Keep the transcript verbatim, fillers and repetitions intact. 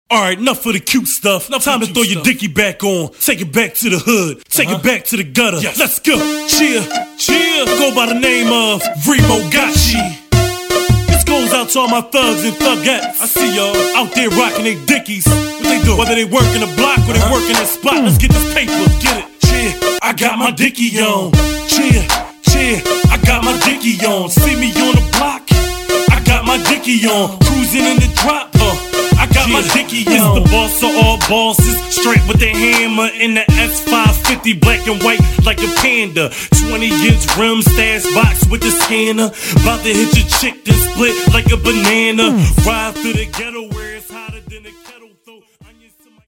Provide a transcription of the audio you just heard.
Alright, enough of the cute stuff. Enough Time to throw your dicky back on. Take it back to the hood. Take uh-huh. it back to the gutter. Yes. Let's go. Cheer, cheer. Go by the name of Remo Gachi. This goes out to all my thugs and thugettes. I see y'all out there rocking they dickies. What they do? Whether they work in the block or they uh-huh. work in that spot. Let's get this paper. Get it. Cheer. I got my dicky on. Cheer, cheer. I got my dicky on. See me on the block. I got my dicky on. Cruising in the drop. Uh. I got yeah. my dicky on. The boss of all bosses, straight with the hammer in the S five fifty, black and white like a panda. twenty inch rim stash box with the scanner. About to hit your chick, then split like a banana. Ride through the ghetto where it's hotter than a